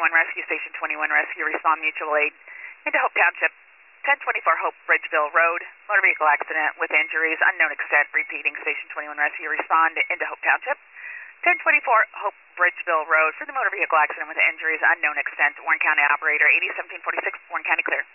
911 Rescue, Station 21 Rescue, respond mutual aid into Hope Township, 1024 Hope Bridgeville Road, motor vehicle accident with injuries, unknown extent, repeating Station 21 Rescue, respond into Hope Township, 1024 Hope Bridgeville Road for the motor vehicle accident with injuries, unknown extent, Warren County operator, 801746, Warren County clear.